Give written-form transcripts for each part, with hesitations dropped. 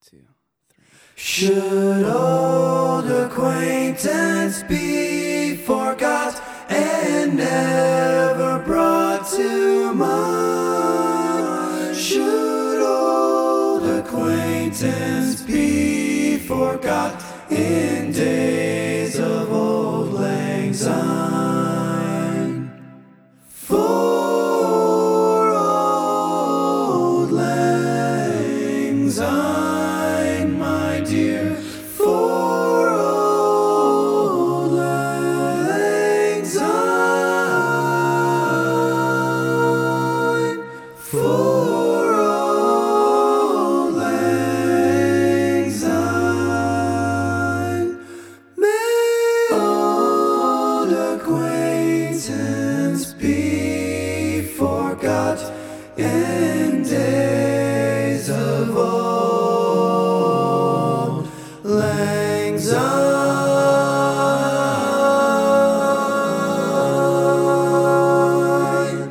2, 3. Should old acquaintance be forgot and never brought to mind? Should old acquaintance be forgot in days of old lang syne? For old lang syne, my dear, for old lang syne, for old lang syne, may old acquaintance be forgot in days of old lang syne.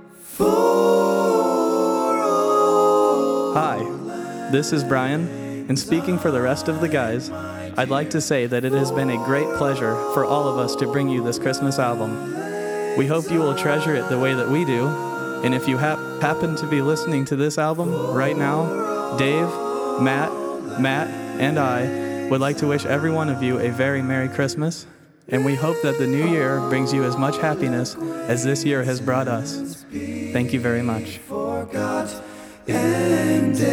For old Hi, this is Brian, and speaking for the rest of the guys, I'd like to say that it has been a great pleasure for all of us to bring you this Christmas album. We hope you will treasure it the way that we do, and if you happen to be listening to this album right now, Dave, Matt, and I would like to wish every one of you a very Merry Christmas, and we hope that the new year brings you as much happiness as this year has brought us. Thank you very much. forgot and